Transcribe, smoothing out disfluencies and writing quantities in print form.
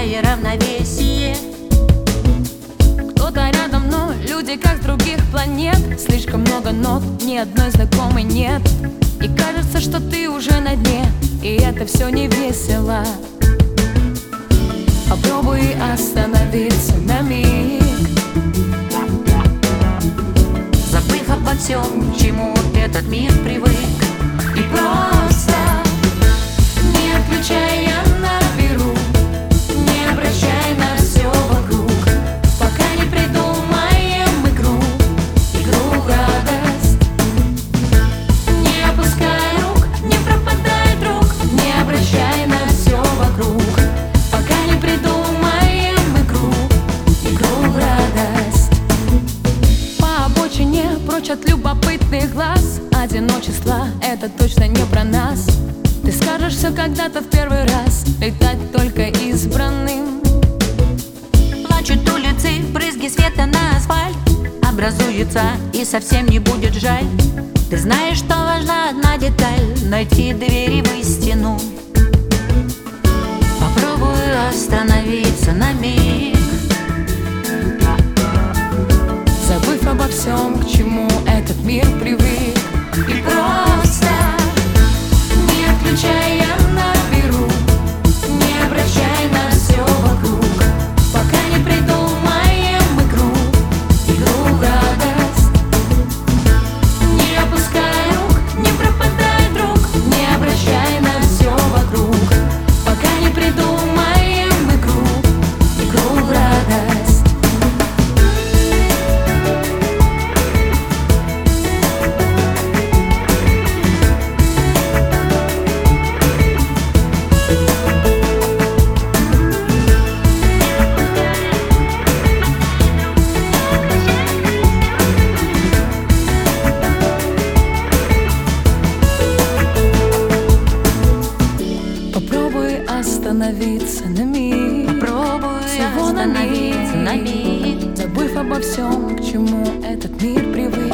теряя равновесие. Кто-то рядом, но люди как с других планет. Слишком много нот, ни одной знакомой нет. И кажется, что ты уже на дне, и это все не весело. Попробуй остановиться на миг, забыв обо всем, к чему этот мир привык. и просто, не отключая, наберу, не обращай на все вокруг, пока не придумаем игру в радость. Не опускай рук, не пропадай, друг, не обращай на все вокруг, пока не придумаем игру в радость. По обочине, прочь от любопытных глаз, одиночество — это точно не про нас. Ты скажешь все когда-то в первый раз, летать только избранным. Плачут улицы, брызги света на асфальт, образуется и совсем не будет жаль. Ты знаешь, что важна одна деталь — найти двери в истину. Попробуй остановиться на миг, Забыв обо всем, к чему этот мир привык. И просто, не отключая, наберу, не обращай на все вокруг, пока не придумаем игру в радость. Не опускай рук, не пропадай, друг, не обращай на все вокруг, пока не придумаем игру в радость. Попробуй остановиться на миг, попробуй всего остановиться на миг, забыв обо всем, к чему этот мир привык.